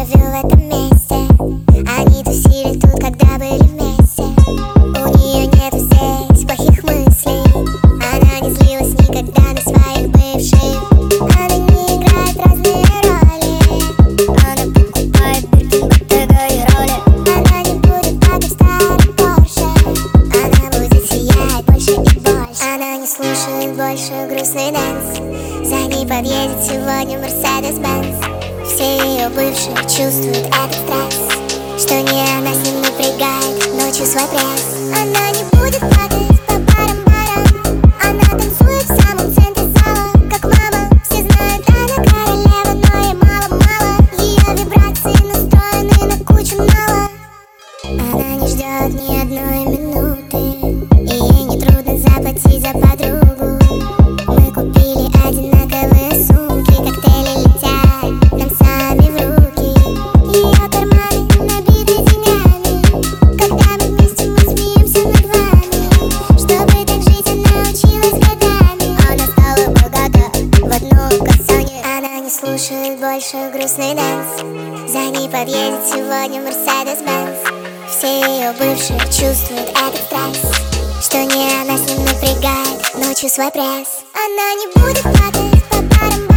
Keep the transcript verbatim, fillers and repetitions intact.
живем в этом месте. Они тусили тут, когда были вместе. У нее нету здесь плохих мыслей. Она не злилась никогда на своих бывших. Она не играет разные роли. Она покупает Биркин, Bottega и роли. Она не будет плакать в старом Порше. Она будет сиять больше и больше. Она не слушает больше грустный дэнс. За ней подъедет сегодня Мерседес-Бенц. Все ее бывшие чувствуют этот стресс, что не она с ним напрягает ночью свой пресс. Она не будет плакать по барам-барам. Она танцует в самом центре зала, как мама. Все знают, она королева, но ей мало-мало. Ее вибрации настроены на кучу нала. Она не ждет ни одной минуты, и ей не трудно заплатить за подругу. Мы купили одинаковые сумки, коктейли летят нам сами в руки. Ее карманы набиты деньгами. Когда мы вместе, мы смеемся над вами. Чтобы так жить, она училась годами. Она стала богата в одном касании. Она не слушает больше грустный дэнс. За ней подъедет сегодня Мерседес-Бенц. Все ее бывшие чувствуют этот стресс, что не она с ним напрягает ночью свой пресс. Она не будет плакать по барам.